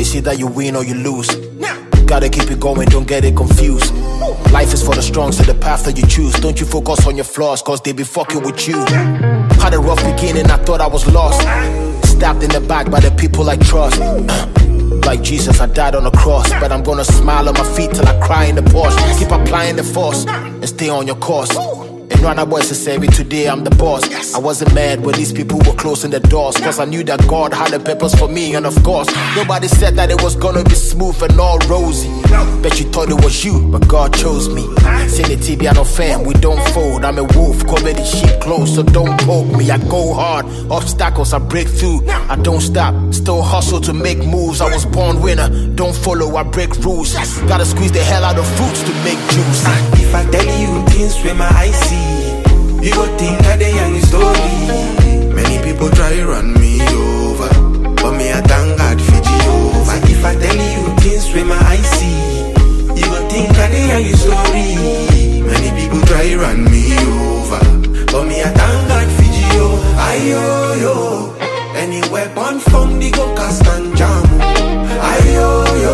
It's either you win or you lose. Gotta keep it going, don't get it confused. Life is for the strong, so the path that you choose. Don't you focus on your flaws, cause they be fucking with you. Had a rough beginning, I thought I was lost. Stabbed in the back by the people I trust. Like Jesus, I died on the cross, but I'm gonna smile on my feet till I cry in the Porsche. Keep applying the force and stay on your course. And Runner Boy says every today I'm the boss. I wasn't mad when these people were closing the doors, cause I knew that God had a purpose for me. And of course, nobody said that it was gonna be smooth and all rosy. Bet you thought it was you, but God chose me. Sing it TV, I no fam, we don't fold. I'm a wolf, cover the sheep close, so don't poke me. I go hard, obstacles I break through. I don't stop, still hustle to make moves. I was born winner, don't follow, I break rules. Gotta squeeze the hell out of fruits to make juice. If I tell you things with my eyes see, you go think that the young story. Many people try run me over, but me I thank God for Jehovah. If I tell you things with my eyes see, you go think that the young story. Many people try run me over, but me I thank God for Jehovah. Ayo yo, any weapon from the go cast and jam. Ayo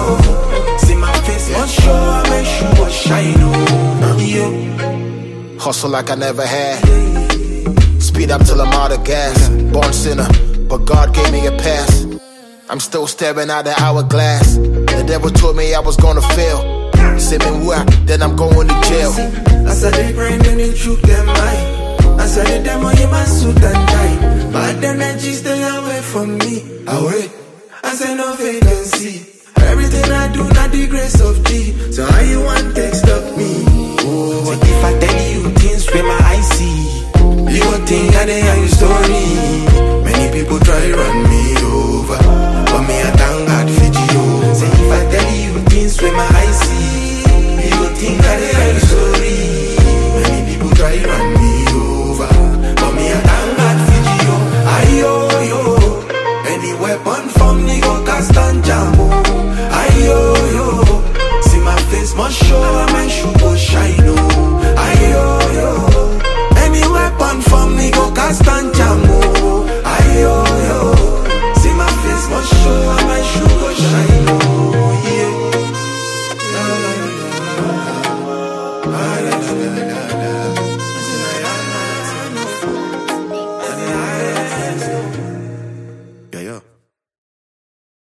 yo, see my face on show, I make sure shine on you. Hustle like I never had. Speed up till I'm out of gas. Born sinner, but God gave me a pass. I'm still staring at the hourglass. The devil told me I was gonna fail. Say me what, then I'm going to jail. I said they grind and they choke them mind. I said the devil in my suit and tie. Bad energy stay away from me. Away. I said no vacancy. Everything I do, not the grace of G. So how you want to stop me? Oh, so if I tell you things with my eyes see, you gon' think I dey hear your story. Many people try run me over, but me I thank God for you. So if I tell you things with my eyes see, you gon' think I dey hear your story. Many people try run me over, but me I thank God for you. Ayo yo, any weapon from me go cast and jam. Ayo yo, see my face must show.